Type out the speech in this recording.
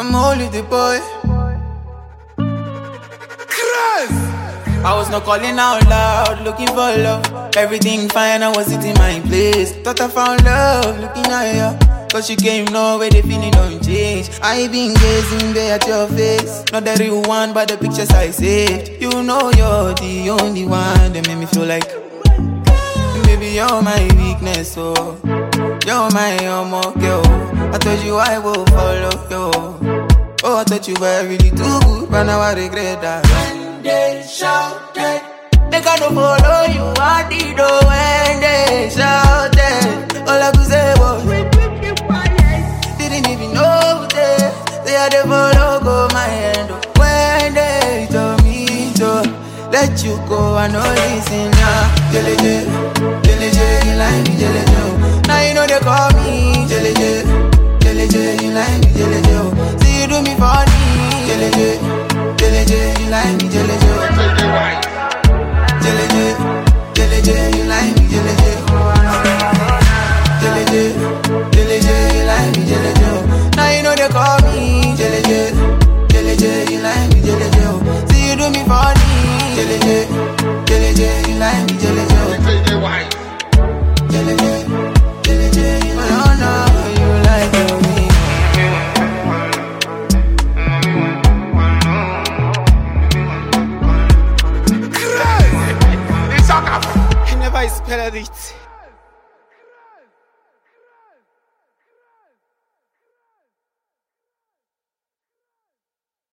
I'm only the boy. I was not calling out loud, looking for love. Everything fine, I was sitting in my place. Thought I found love, looking at you. Cause you came nowhere, the feeling don't change. I been gazing there at your face. Not the real one, but the pictures I saved. You know you're the only one that made me feel like baby, you're my weakness, oh. You're my girl. I told you I will follow you. Oh, I thought you were really too good, but now I regret that. When they shouted, they can't follow you. I did when they shouted. All I could say was, didn't even know they had a follow go my hand. When they told me to let you go, I know listen now. Jeleje, Jeleje, you like me, Jeleje. Now you know they call me Jeleje, Jeleje, you like me, Jeleje. See you do me funny, Jeleje, Jeleje, you like me, Jeleje. Jeleje, Jeleje, you like me, Jeleje. Jeleje, Jeleje, you like me, Jeleje. Now you know they call me Jeleje, Jeleje, you like me, Jeleje. See you do me funny, Jeleje, Jeleje, you like me, Jeleje. Jeleje, Jeleje, you know you like me. I never expected it.